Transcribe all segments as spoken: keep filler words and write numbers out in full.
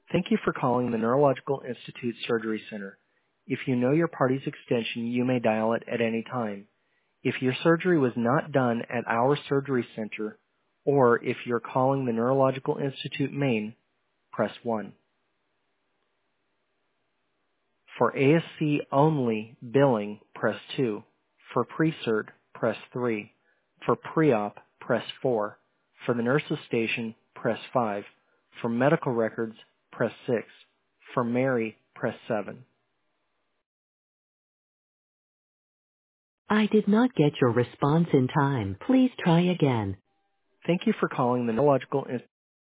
Thank you for calling the Neurological Institute Surgery Center. If you know your party's extension, you may dial it at any time. If your surgery was not done at our surgery center, or if you're calling the Neurological Institute main, press one. For A S C only billing, press two. For pre-cert, press three. For pre-op, press four. For the nurse's station, press five. For medical records, press six. For Mary, press seven. I did not get your response in time. Please try again. Thank you for calling the Neurological Institute.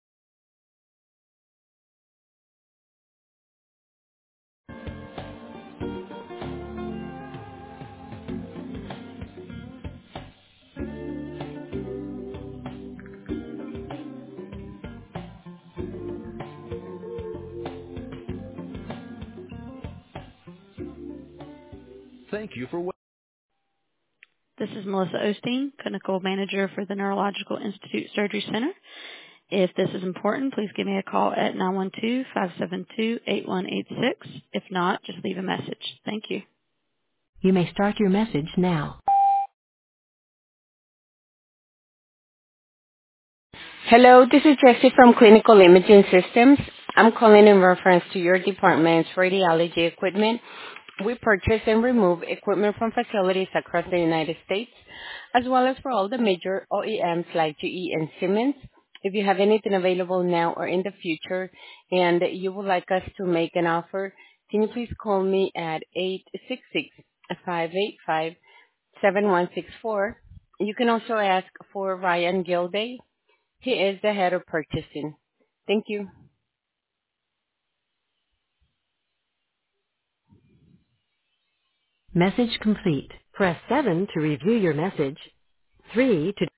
Thank you for waiting. This is Melissa Osteen, Clinical Manager for the Neurological Institute Surgery Center. If this is important, please give me a call at nine one two, five seven two, eight one eight six. If not, just leave a message. Thank you. You may start your message now. Hello, this is Jessie from Clinical Imaging Systems. I'm calling in reference to your department's radiology equipment. We purchase and remove equipment from facilities across the United States, as well as for all the major O E Ms like G E and Siemens. If you have anything available now or in the future and you would like us to make an offer, can you please call me at eight six six, five eight five, seven one six four. You can also ask for Ryan Gilday. He is the head of purchasing. Thank you. Message complete. Press seven to review your message. three to